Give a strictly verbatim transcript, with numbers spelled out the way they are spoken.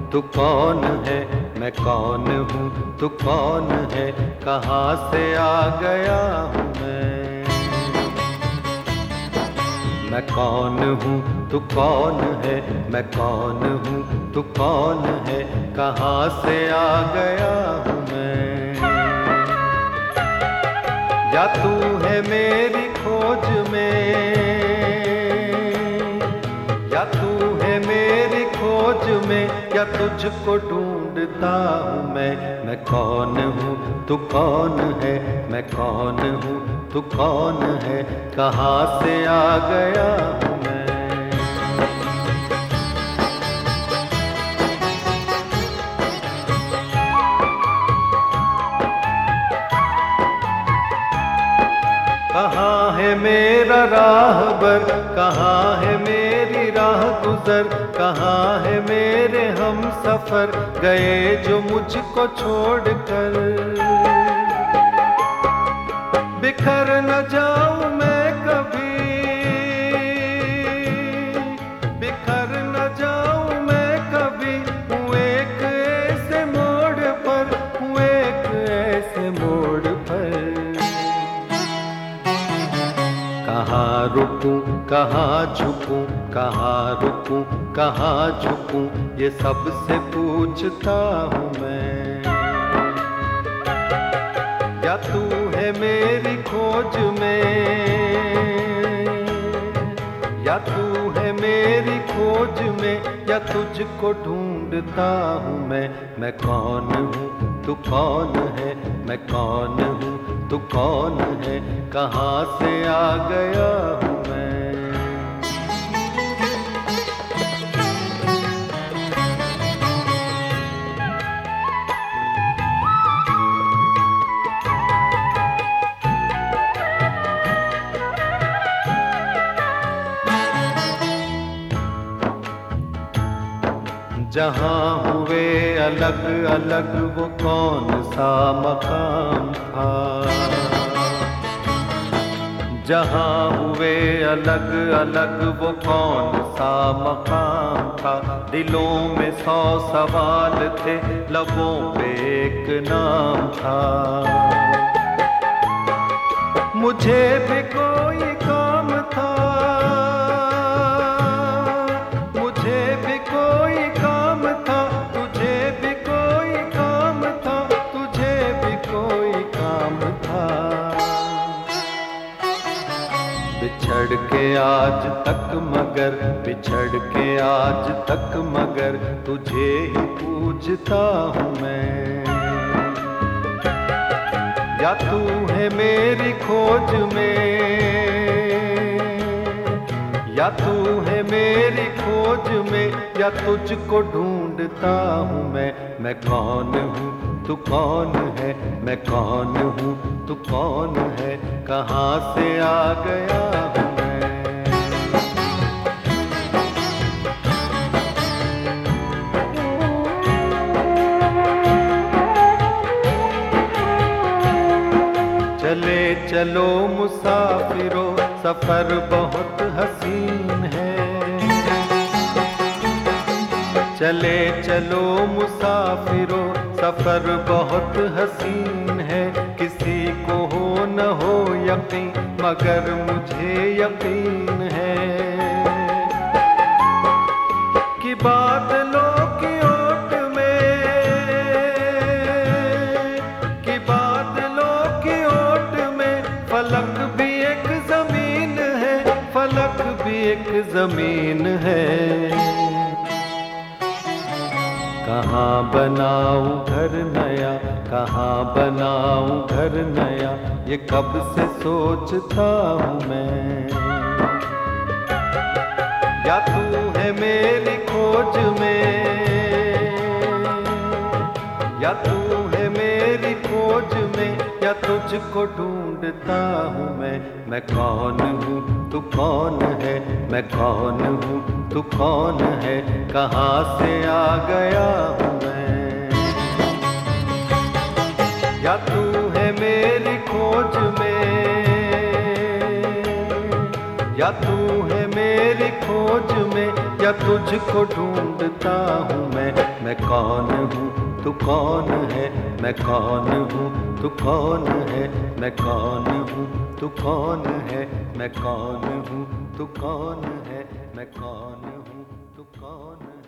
तू कौन है, मैं कौन हूँ, तू कौन है, कहाँ से आ गया हूँ मैं। मैं कौन हूँ, तू कौन है, मैं कौन हूँ, तू कौन है, कहाँ से आ गया हूँ मैं। या तू है मेरी खोज में, या तू है मेरी खोज में, या तुझको ढूंढता हूँ मैं। मैं कौन हूँ, तू कौन है, मैं कौन हूँ, तू कौन है, कहाँ से आ गया हूँ मैं। कहाँ है मेरा राहबर, कहाँ है मेरी राह गुजर, कहाँ है मेरे हम सफर गए जो मुझको छोड़कर। बिखर न जाऊं मैं कभी, बिखर न जाऊं मैं कभी, हूँ एक ऐसे मोड़ पर, हूँ एक ऐसे मोड़ पर। कहाँ रुकूं, कहाँ झुकूं, कहाँ रुकूं, कहाँ झुकूं, ये सबसे पूछता हूँ मैं। या तू है मेरी खोज में, या तू है मेरी खोज में, या तुझको ढूंढता हूँ मैं। मैं कौन हूँ, तू कौन है, मैं कौन हूँ, तू कौन है, कहाँ से आ गया हूँ मैं। जहाँ हुए अलग अलग वो कौन सा मकाम था, जहाँ हुए अलग अलग वो कौन सा मकाम था। दिलों में सौ सवाल थे, लबों पे एक नाम था। मुझे भी कोई काम था, मुझे भी कोई काम था, तुझे भी कोई काम था, तुझे भी कोई काम था। बिछड़ के आज तक मगर, बिछड़ के आज तक मगर, तुझे ही पूछता हूँ मैं। या तू है मेरी खोज में, या तू है मेरी खोज में, या तुझको ढूंढता हूँ मैं। मैं कौन हूँ, तू कौन है, मैं कौन हूँ, तू कौन है, कहाँ से आ गया हूँ मैं। चले चलो मुसाफिरो, सफर बहुत हसीन है। चले चलो मुसाफिरो, सफर बहुत हसीन है। किसी को हो न हो यकीन, मगर मुझे यकीन है कि बादलों की ओट में, कि बादलों की ओट में फलक भी एक जमीन है, फलक भी एक जमीन है। कहाँ बनाऊं घर नया, कहाँ बनाऊं घर नया, ये कब से सोचता हूँ मैं। या तू है मेरी खोज में, या तू है मेरी खोज में, या तुझको ढूंढता हूँ मैं। मैं कौन हूँ, तू कौन है, मैं कौन हूँ, तू कौन है, कहाँ से आ गया हूँ मैं। या तू है मेरी खोज में, या तू है मेरी खोज में, या या तुझको ढूंढता हूँ मैं। मैं कौन हूँ तू कौन है, मैं कौन हूँ तू कौन है, मैं कौन हूँ तू कौन है, मैं कौन हूँ तू कौन है, मैं कौन हूँ तू कौन है।